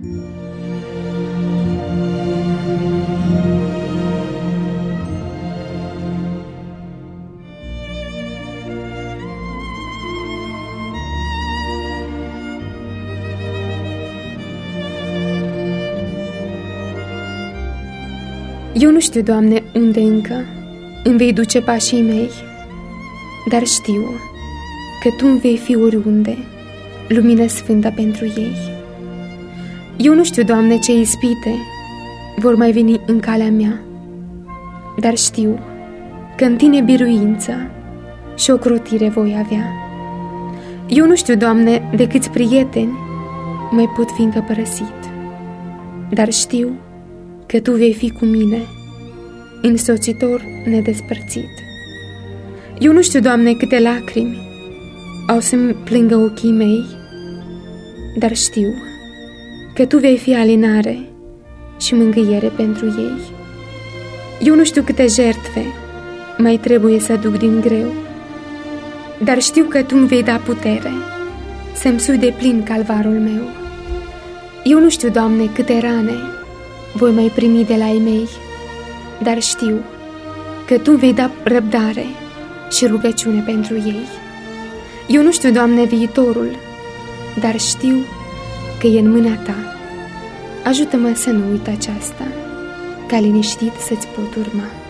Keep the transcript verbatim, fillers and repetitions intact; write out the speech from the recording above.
Eu nu știu, Doamne, unde încă îmi vei duce pașii mei, dar știu că Tu îmi vei fi oriunde, lumină sfântă pentru ei. Eu nu știu, Doamne, ce ispite vor mai veni în calea mea, dar știu că în Tine biruință și ocrotire voi avea. Eu nu știu, Doamne, de câți prieteni mai pot fi încă părăsit, dar știu că Tu vei fi cu mine, însoțitor nedespărțit. Eu nu știu, Doamne, câte lacrimi au să-mi plângă ochii mei, dar știu că Tu vei fi alinare și mângâiere pentru ei. Eu nu știu câte jertfe mai trebuie să aduc din greu, dar știu că Tu îmi vei da putere să-mi sui de plin calvarul meu. Eu nu știu, Doamne, câte rane voi mai primi de la ei mei, dar știu că Tu îmi vei da răbdare și rugăciune pentru ei. Eu nu știu, Doamne, viitorul, dar știu că e în mâna Ta. Ajută-mă să nu uit aceasta, ca liniștit să-ți pot urma.